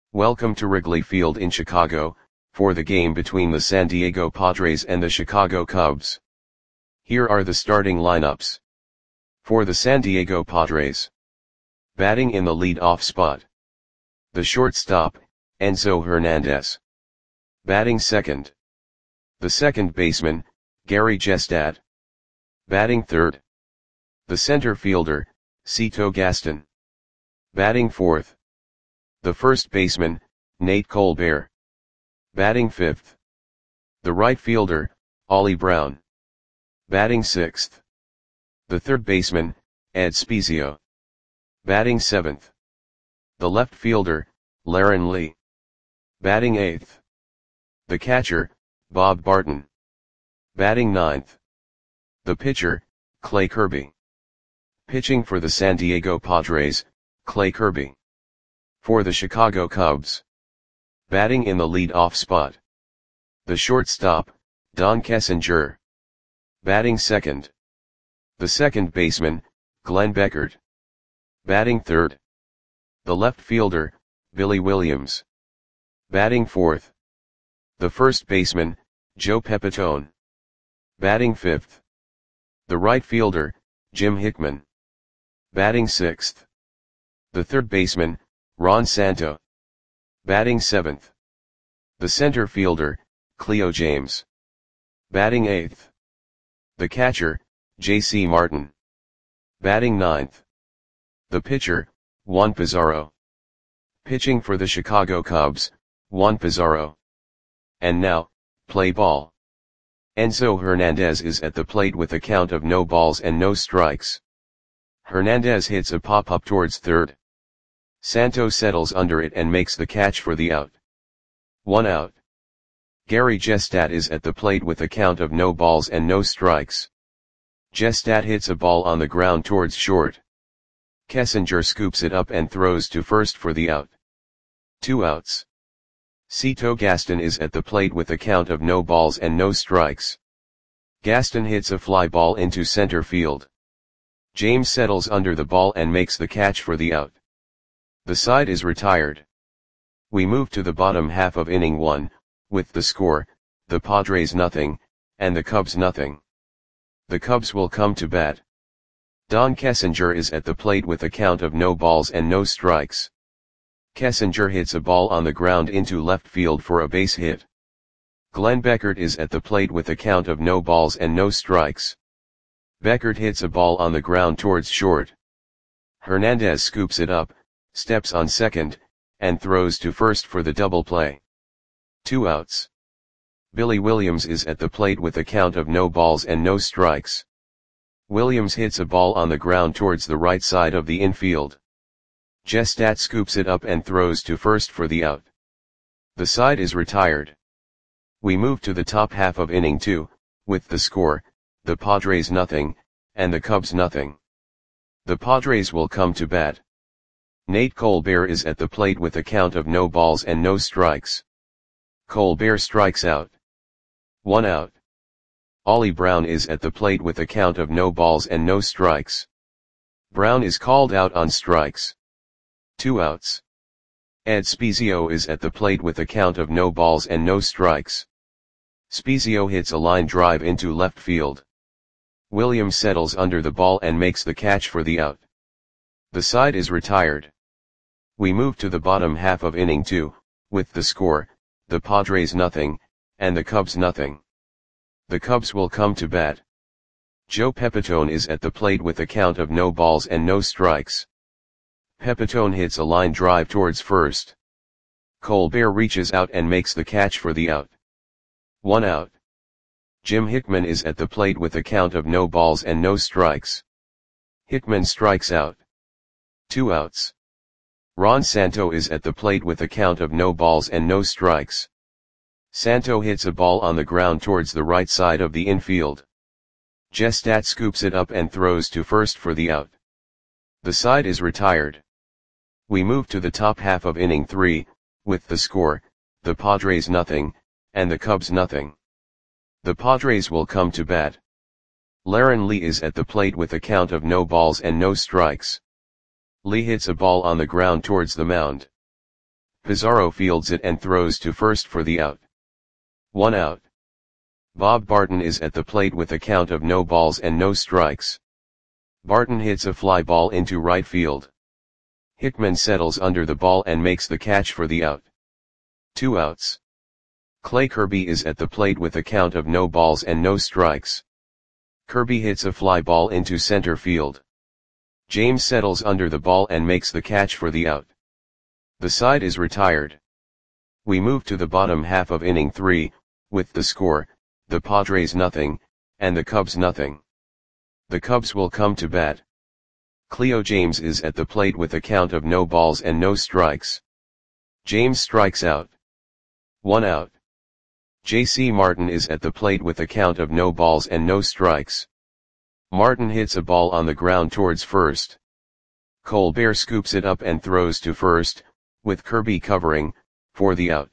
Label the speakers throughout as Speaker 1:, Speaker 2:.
Speaker 1: Welcome to Wrigley Field in Chicago, for the game between the San Diego Padres and the Chicago Cubs. Here are the starting lineups. For the San Diego Padres. Batting in the lead-off spot. The shortstop, Enzo Hernandez. Batting second. The second baseman, Gary Jestad. Batting third. The center fielder, Cito Gaston. Batting fourth. The first baseman, Nate Colbert. Batting fifth. The right fielder, Ollie Brown. Batting sixth. The third baseman, Ed Spezio. Batting seventh. The left fielder, Laren Lee. Batting eighth. The catcher, Bob Barton. Batting ninth. The pitcher, Clay Kirby. Pitching for the San Diego Padres, Clay Kirby. For the Chicago Cubs. Batting in the lead-off spot. The shortstop, Don Kessinger. Batting second. The second baseman, Glenn Beckert. Batting third. The left fielder, Billy Williams. Batting fourth. The first baseman, Joe Pepitone. Batting fifth. The right fielder, Jim Hickman. Batting sixth. The third baseman, Ron Santo. Batting seventh. The center fielder, Cleo James. Batting eighth. The catcher, J.C. Martin. Batting ninth. The pitcher, Juan Pizarro. Pitching for the Chicago Cubs, Juan Pizarro. And now, play ball. Enzo Hernandez is at the plate with a count of no balls and no strikes. Hernandez hits a pop-up towards third. Santo settles under it and makes the catch for the out. 1 out. Gary Jestad is at the plate with a count of no balls and no strikes. Jestad hits a ball on the ground towards short. Kessinger scoops it up and throws to first for the out. 2 outs. Cito Gaston is at the plate with a count of no balls and no strikes. Gaston hits a fly ball into center field. James settles under the ball and makes the catch for the out. The side is retired. We move to the bottom half of inning 1, with the score, the Padres nothing, and the Cubs nothing. The Cubs will come to bat. Don Kessinger is at the plate with a count of no balls and no strikes. Kessinger hits a ball on the ground into left field for a base hit. Glenn Beckert is at the plate with a count of no balls and no strikes. Beckert hits a ball on the ground towards short. Hernandez scoops it up, steps on second, and throws to first for the double play. 2 outs. Billy Williams is at the plate with a count of no balls and no strikes. Williams hits a ball on the ground towards the right side of the infield. Jestad scoops it up and throws to first for the out. The side is retired. We move to the top half of inning 2, with the score, the Padres nothing, and the Cubs nothing. The Padres will come to bat. Nate Colbert is at the plate with a count of no balls and no strikes. Colbert strikes out. 1 out. Ollie Brown is at the plate with a count of no balls and no strikes. Brown is called out on strikes. 2 outs. Ed Spezio is at the plate with a count of no balls and no strikes. Spezio hits a line drive into left field. Williams settles under the ball and makes the catch for the out. The side is retired. We move to the bottom half of inning 2, with the score, the Padres nothing, and the Cubs nothing. The Cubs will come to bat. Joe Pepitone is at the plate with a count of no balls and no strikes. Pepitone hits a line drive towards first. Colbert reaches out and makes the catch for the out. 1 out. Jim Hickman is at the plate with a count of no balls and no strikes. Hickman strikes out. 2 outs. Ron Santo is at the plate with a count of no balls and no strikes. Santo hits a ball on the ground towards the right side of the infield. Jestad scoops it up and throws to first for the out. The side is retired. We move to the top half of inning 3, with the score, the Padres nothing, and the Cubs nothing. The Padres will come to bat. Laren Lee is at the plate with a count of no balls and no strikes. Lee hits a ball on the ground towards the mound. Pizarro fields it and throws to first for the out. 1 out. Bob Barton is at the plate with a count of no balls and no strikes. Barton hits a fly ball into right field. Hickman settles under the ball and makes the catch for the out. 2 outs. Clay Kirby is at the plate with a count of no balls and no strikes. Kirby hits a fly ball into center field. James settles under the ball and makes the catch for the out. The side is retired. We move to the bottom half of inning 3, with the score, the Padres nothing, and the Cubs nothing. The Cubs will come to bat. Cleo James is at the plate with a count of no balls and no strikes. James strikes out. 1 out. J.C. Martin is at the plate with a count of no balls and no strikes. Martin hits a ball on the ground towards first. Colbert scoops it up and throws to first, with Kirby covering, for the out.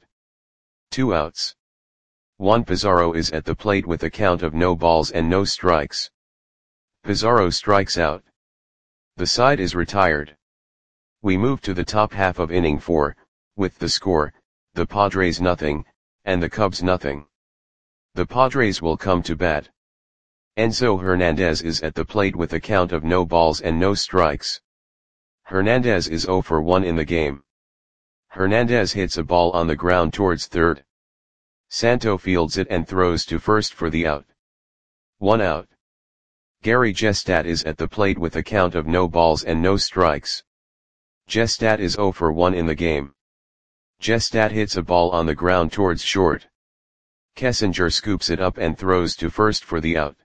Speaker 1: 2 outs. Juan Pizarro is at the plate with a count of no balls and no strikes. Pizarro strikes out. The side is retired. We move to the top half of inning 4, with the score, the Padres nothing, and the Cubs nothing. The Padres will come to bat. Enzo Hernandez is at the plate with a count of no balls and no strikes. Hernandez is 0 for 1 in the game. Hernandez hits a ball on the ground towards third. Santo fields it and throws to first for the out. 1 out. Gary Gestat is at the plate with a count of no balls and no strikes. Gestat is 0 for 1 in the game. Gestat hits a ball on the ground towards short. Kessinger scoops it up and throws to first for the out.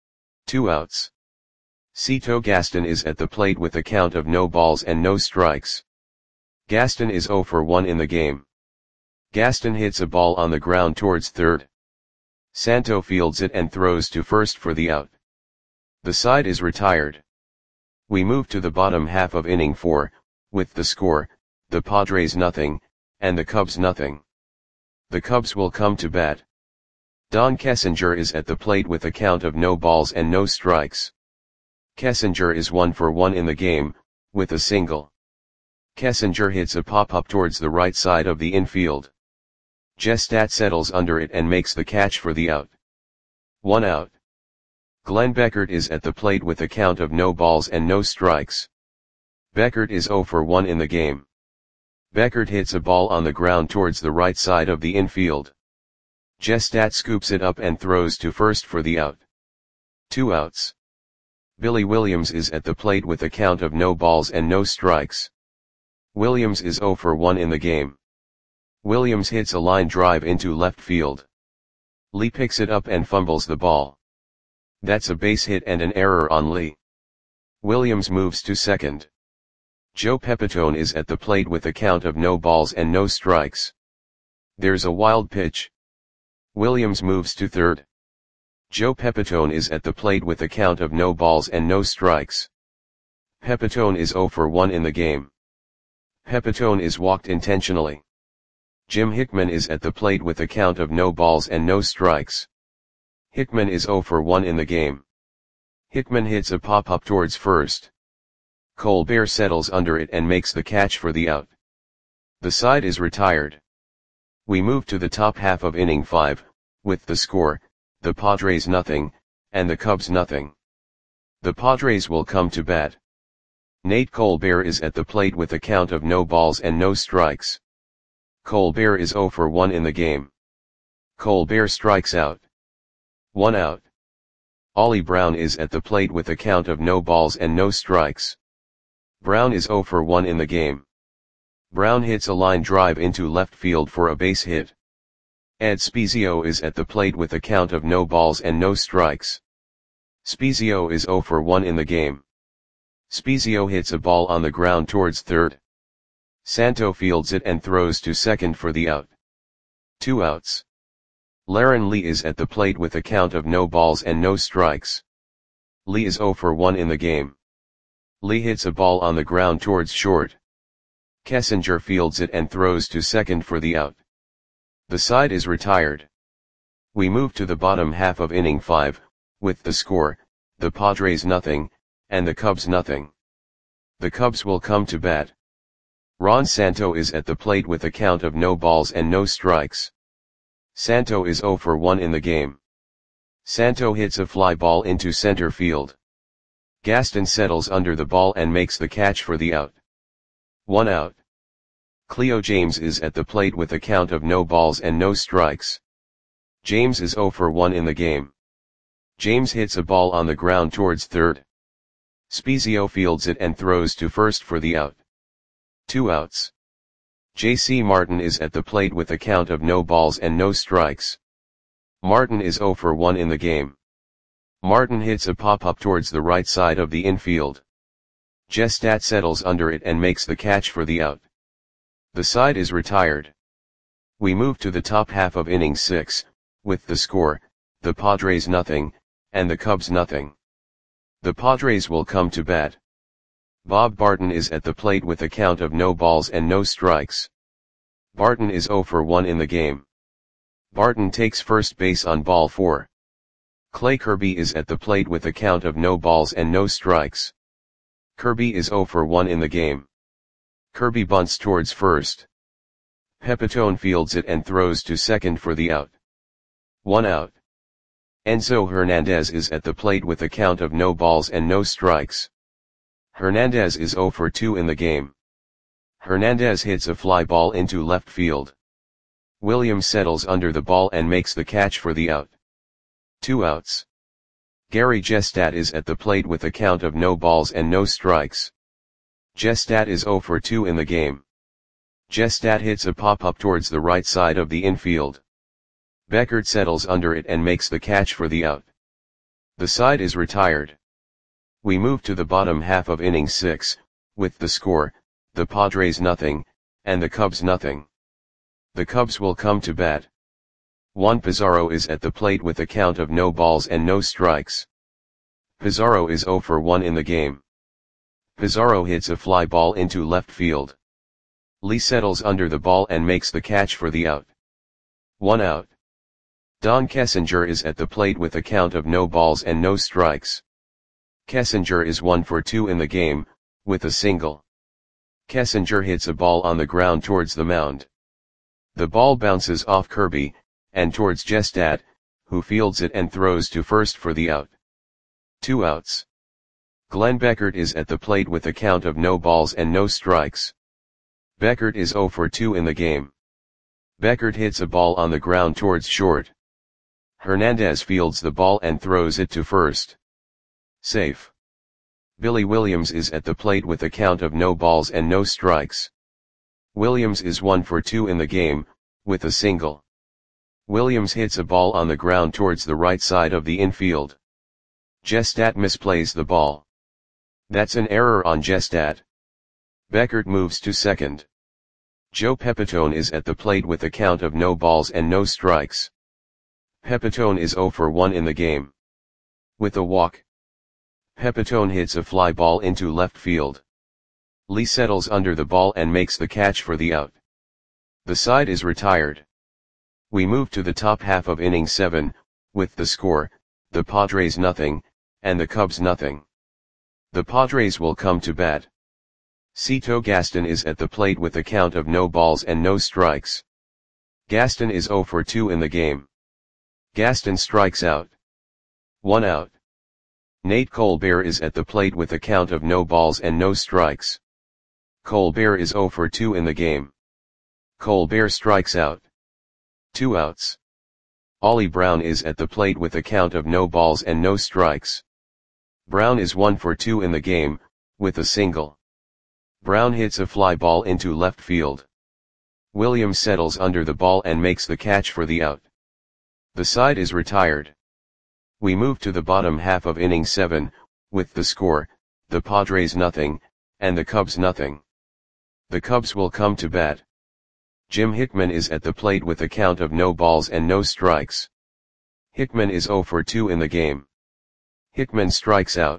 Speaker 1: 2 outs. Cito Gaston is at the plate with a count of no balls and no strikes. Gaston is 0 for 1 in the game. Gaston hits a ball on the ground towards third. Santo fields it and throws to first for the out. The side is retired. We move to the bottom half of inning 4, with the score, the Padres nothing, and the Cubs nothing. The Cubs will come to bat. Don Kessinger is at the plate with a count of no balls and no strikes. Kessinger is 1 for 1 in the game, with a single. Kessinger hits a pop-up towards the right side of the infield. Gestat settles under it and makes the catch for the out. 1 out. Glenn Beckert is at the plate with a count of no balls and no strikes. Beckert is 0 for 1 in the game. Beckert hits a ball on the ground towards the right side of the infield. Gestat scoops it up and throws to first for the out. 2 outs. Billy Williams is at the plate with a count of no balls and no strikes. Williams is 0 for 1 in the game. Williams hits a line drive into left field. Lee picks it up and fumbles the ball. That's a base hit and an error on Lee. Williams moves to second. Joe Pepitone is at the plate with a count of no balls and no strikes. There's a wild pitch. Williams moves to third. Joe Pepitone is at the plate with a count of no balls and no strikes. Pepitone is 0 for 1 in the game. Pepitone is walked intentionally. Jim Hickman is at the plate with a count of no balls and no strikes. Hickman is 0 for 1 in the game. Hickman hits a pop-up towards first. Colbert settles under it and makes the catch for the out. The side is retired. We move to the top half of inning 5, with the score, the Padres nothing, and the Cubs nothing. The Padres will come to bat. Nate Colbert is at the plate with a count of no balls and no strikes. Colbert is 0 for 1 in the game. Colbert strikes out. 1 out. Ollie Brown is at the plate with a count of no balls and no strikes. Brown is 0 for 1 in the game. Brown hits a line drive into left field for a base hit. Ed Spezio is at the plate with a count of no balls and no strikes. Spezio is 0 for 1 in the game. Spezio hits a ball on the ground towards third. Santo fields it and throws to second for the out. 2 outs. Laren Lee is at the plate with a count of no balls and no strikes. Lee is 0 for 1 in the game. Lee hits a ball on the ground towards short. Kessinger fields it and throws to second for the out. The side is retired. We move to the bottom half of inning 5, with the score, the Padres nothing, and the Cubs nothing. The Cubs will come to bat. Ron Santo is at the plate with a count of no balls and no strikes. Santo is 0 for 1 in the game. Santo hits a fly ball into center field. Gaston settles under the ball and makes the catch for the out. 1 out. Cleo James is at the plate with a count of no balls and no strikes. James is 0 for 1 in the game. James hits a ball on the ground towards third. Spezio fields it and throws to first for the out. 2 outs. J.C. Martin is at the plate with a count of no balls and no strikes. Martin is 0 for 1 in the game. Martin hits a pop-up towards the right side of the infield. Gestat settles under it and makes the catch for the out. The side is retired. We move to the top half of inning 6, with the score, the Padres nothing, and the Cubs nothing. The Padres will come to bat. Bob Barton is at the plate with a count of no balls and no strikes. Barton is 0 for 1 in the game. Barton takes first base on ball 4. Clay Kirby is at the plate with a count of no balls and no strikes. Kirby is 0 for 1 in the game. Kirby bunts towards first. Pepitone fields it and throws to second for the out. 1 out. Enzo Hernandez is at the plate with a count of no balls and no strikes. Hernandez is 0 for 2 in the game. Hernandez hits a fly ball into left field. Williams settles under the ball and makes the catch for the out. 2 outs. Gary Gestat is at the plate with a count of no balls and no strikes. Gestat is 0 for 2 in the game. Gestat hits a pop-up towards the right side of the infield. Beckert settles under it and makes the catch for the out. The side is retired. We move to the bottom half of inning 6, with the score, the Padres nothing, and the Cubs nothing. The Cubs will come to bat. Juan Pizarro is at the plate with a count of no balls and no strikes. Pizarro is 0 for 1 in the game. Pizarro hits a fly ball into left field. Lee settles under the ball and makes the catch for the out. 1 out. Don Kessinger is at the plate with a count of no balls and no strikes. Kessinger is 1 for 2 in the game, with a single. Kessinger hits a ball on the ground towards the mound. The ball bounces off Kirby, and towards Gestat, who fields it and throws to first for the out. 2 outs. Glenn Beckert is at the plate with a count of no balls and no strikes. Beckert is 0 for 2 in the game. Beckert hits a ball on the ground towards short. Hernandez fields the ball and throws it to first. Safe. Billy Williams is at the plate with a count of no balls and no strikes. Williams is 1 for 2 in the game, with a single. Williams hits a ball on the ground towards the right side of the infield. Gestat misplays the ball. That's an error on Gestat. Beckert moves to second. Joe Pepitone is at the plate with a count of no balls and no strikes. Pepitone is 0 for 1 in the game. With a walk. Pepitone hits a fly ball into left field. Lee settles under the ball and makes the catch for the out. The side is retired. We move to the top half of inning 7, with the score, the Padres nothing, and the Cubs nothing. The Padres will come to bat. Cito Gaston is at the plate with a count of no balls and no strikes. Gaston is 0 for 2 in the game. Gaston strikes out. 1 out. Nate Colbert is at the plate with a count of no balls and no strikes. Colbert is 0 for 2 in the game. Colbert strikes out. 2 outs. Ollie Brown is at the plate with a count of no balls and no strikes. Brown is 1 for 2 in the game, with a single. Brown hits a fly ball into left field. Williams settles under the ball and makes the catch for the out. The side is retired. We move to the bottom half of inning 7, with the score, the Padres nothing, and the Cubs nothing. The Cubs will come to bat. Jim Hickman is at the plate with a count of no balls and no strikes. Hickman is 0 for 2 in the game. Hickman strikes out.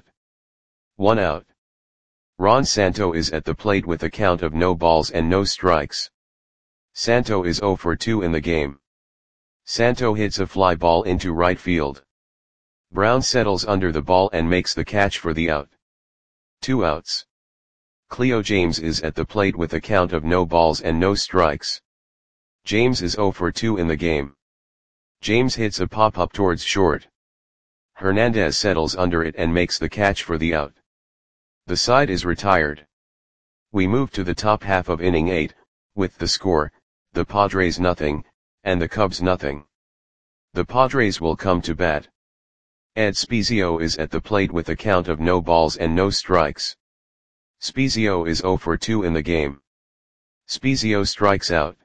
Speaker 1: 1 out. Ron Santo is at the plate with a count of no balls and no strikes. Santo is 0 for 2 in the game. Santo hits a fly ball into right field. Brown settles under the ball and makes the catch for the out. 2 outs. Cleo James is at the plate with a count of no balls and no strikes. James is 0 for 2 in the game. James hits a pop-up towards short. Hernandez settles under it and makes the catch for the out. The side is retired. We move to the top half of inning 8, with the score, the Padres nothing, and the Cubs nothing. The Padres will come to bat. Ed Spezio is at the plate with a count of no balls and no strikes. Spezio is 0 for 2 in the game. Spezio strikes out.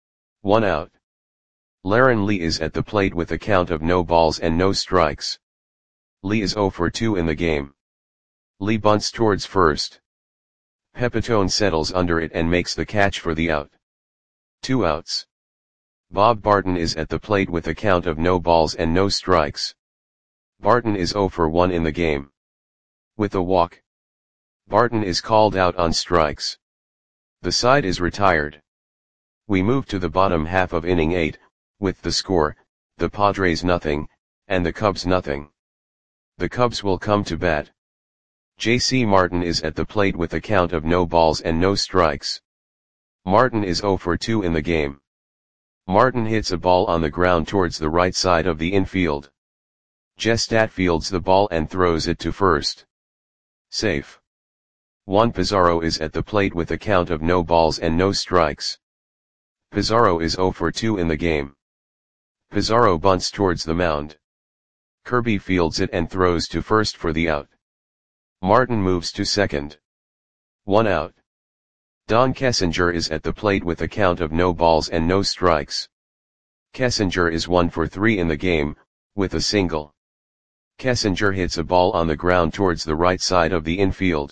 Speaker 1: 1 out. Laren Lee is at the plate with a count of no balls and no strikes. Lee is 0 for 2 in the game. Lee bunts towards first. Pepitone settles under it and makes the catch for the out. 2 outs. Bob Barton is at the plate with a count of no balls and no strikes. Barton is 0 for 1 in the game. With a walk, Barton is called out on strikes. The side is retired. We move to the bottom half of inning 8, with the score, the Padres nothing, and the Cubs nothing. The Cubs will come to bat. J.C. Martin is at the plate with a count of no balls and no strikes. Martin is 0 for 2 in the game. Martin hits a ball on the ground towards the right side of the infield. Gestat fields the ball and throws it to first. Safe. Juan Pizarro is at the plate with a count of no balls and no strikes. Pizarro is 0 for 2 in the game. Pizarro bunts towards the mound. Kirby fields it and throws to first for the out. Martin moves to second. 1 out. Don Kessinger is at the plate with a count of no balls and no strikes. Kessinger is 1 for 3 in the game, with a single. Kessinger hits a ball on the ground towards the right side of the infield.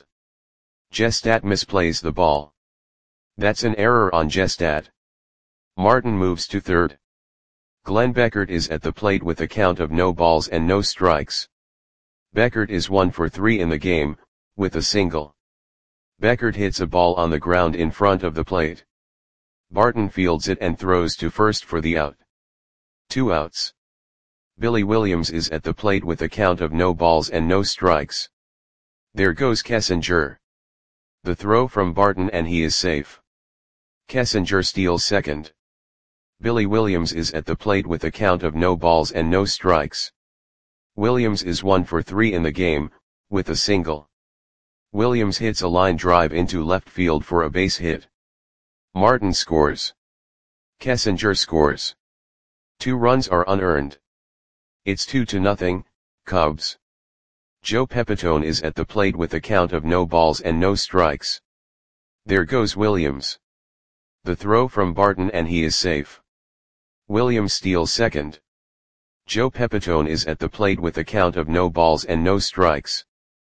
Speaker 1: Gestat misplays the ball. That's an error on Gestat. Martin moves to third. Glenn Beckert is at the plate with a count of no balls and no strikes. Beckert is 1 for 3 in the game, with a single. Beckert hits a ball on the ground in front of the plate. Barton fields it and throws to first for the out. 2 outs. Billy Williams is at the plate with a count of no balls and no strikes. There goes Kessinger. The throw from Barton and he is safe. Kessinger steals second. Billy Williams is at the plate with a count of no balls and no strikes. Williams is 1 for 3 in the game, with a single. Williams hits a line drive into left field for a base hit. Martin scores. Kessinger scores. 2 runs are unearned. It's 2-0, Cubs. Joe Pepitone is at the plate with a count of no balls and no strikes. There goes Williams. The throw from Barton and he is safe. Williams steals second. Joe Pepitone is at the plate with a count of no balls and no strikes.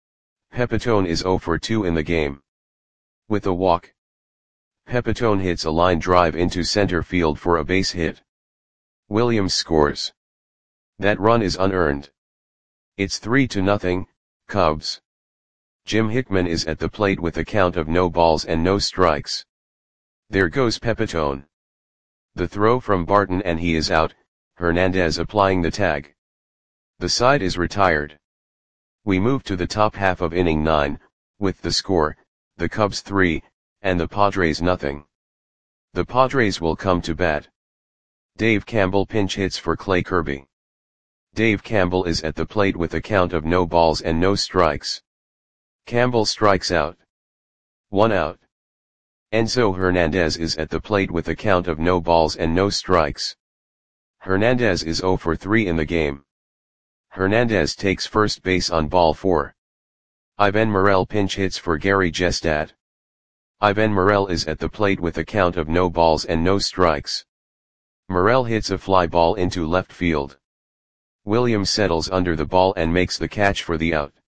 Speaker 1: Pepitone is 0 for 2 in the game. With a walk, Pepitone hits a line drive into center field for a base hit. Williams scores. That run is unearned. It's 3-0, Cubs. Jim Hickman is at the plate with a count of no balls and no strikes. There goes Pepitone. The throw from Barton and he is out, Hernandez applying the tag. The side is retired. We move to the top half of inning 9, with the score, the Cubs 3, and the Padres nothing. The Padres will come to bat. Dave Campbell pinch hits for Clay Kirby. Dave Campbell is at the plate with a count of no balls and no strikes. Campbell strikes out. 1 out. Enzo Hernandez is at the plate with a count of no balls and no strikes. Hernandez is 0 for 3 in the game. Hernandez takes first base on ball 4. Ivan Morel pinch hits for Gary Gestat. Ivan Morel is at the plate with a count of no balls and no strikes. Morel hits a fly ball into left field. Williams settles under the ball and makes the catch for the out.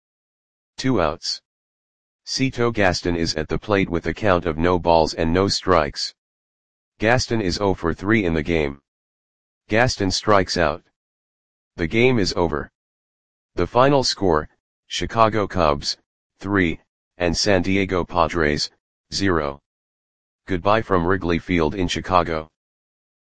Speaker 1: 2 outs. Cito Gaston is at the plate with a count of no balls and no strikes. Gaston is 0 for 3 in the game. Gaston strikes out. The game is over. The final score, Chicago Cubs, 3, and San Diego Padres, 0. Goodbye from Wrigley Field in Chicago.